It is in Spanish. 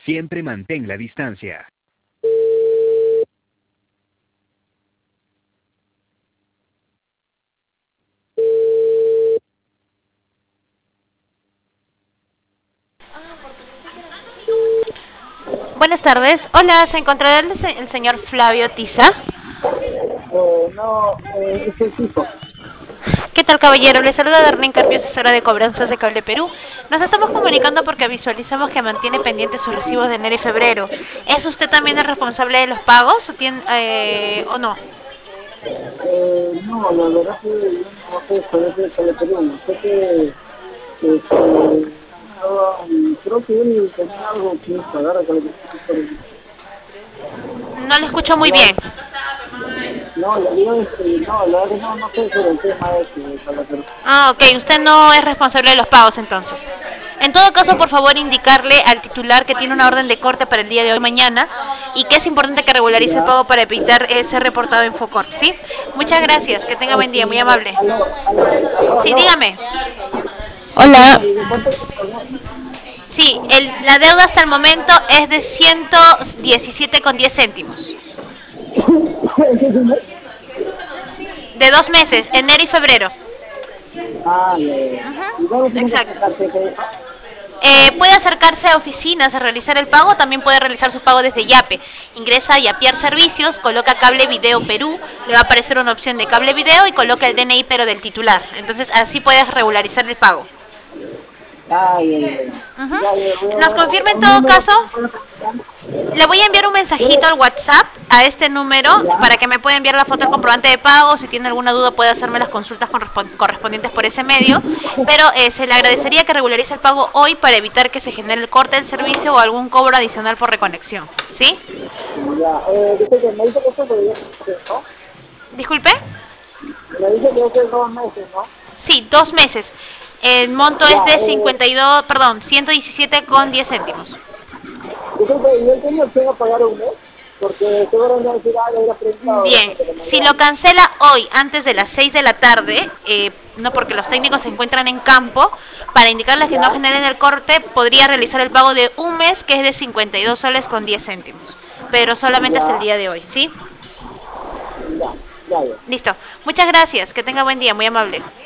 Siempre mantén la distancia. Buenas tardes. Hola, ¿se encontrará el señor Flavio Tiza? No, es el fijo. ¿Qué tal, caballero? Le saluda Darlene Carpio, asesora de cobranzas de Cable Perú. Nos estamos comunicando porque visualizamos que mantiene pendientes sus recibos de enero y febrero. ¿Es usted también el responsable de los pagos o no? No, la verdad que yo no sé sobre ese Perú. Sé creo que él tenía algo que pagar a Caleperú. No lo escucho muy Hablar, bien. no, la verdad es que no, la verdad que no sé sobre el tema ese de Caleperú. Ah, ok. Usted no es responsable de los pagos entonces. En todo caso, por favor, indicarle al titular que tiene una orden de corte para el día de hoy mañana y que es importante que regularice el Ya, pago para evitar ser reportado en Focor, ¿sí? Muchas gracias. Que tenga buen día. Muy amable. Sí, aló. dígame. Disculpa, Hola. ¿y de cuánto me pagó? Sí, la deuda hasta el momento es de 117,10 céntimos. ¿Ese es un mes? De 2 meses, enero y febrero. Ah, ya, ya. ¿Y luego tiene que Exacto. sacarse que eso? Puede acercarse a oficinas a realizar el pago, también puede realizar su pago desde Yape. Ingresa a Yapear Servicios, coloca Cable Video Perú, le va a aparecer una opción de Cable Video y coloca el DNI pero del titular. Entonces así puedes regularizar el pago. Ah, ya, ya, ya. Ujú. Ya, ya, voy a Nos ver confirma en un todo número caso. que me pueda contestar. Le voy a enviar un mensajito ¿Qué? al WhatsApp a este número Ya, para que me pueda enviar la foto del ya, comprobante de pago. Si tiene alguna duda puede hacerme las consultas correspondientes por ese medio. Pero se le agradecería que regularice el pago hoy para evitar que se genere el corte del servicio o algún cobro adicional por reconexión. ¿Sí? ya. Dice que me dice que esto podría ser, ¿no? Disculpe. Me dice que hace 2 meses, ¿no? Sí, 2 meses. El monto es Ya, de 52, perdón, 117,10 céntimos. disculpe, ¿y él tiene opción a pagar un mes? Porque seguramente va a decir, ah, le hubiera preguntado de Bien, repente que me si lo llame. cancela hoy antes de las 6 de la tarde, no porque los técnicos se encuentran en campo, para indicarles que no Ya, generen el corte, podría realizar el pago de un mes que es de 52 soles con 10 céntimos, pero solamente hasta el ya, día de hoy, ¿sí? ya, ya, ya. Listo. Muchas gracias, que tenga buen día, muy amable.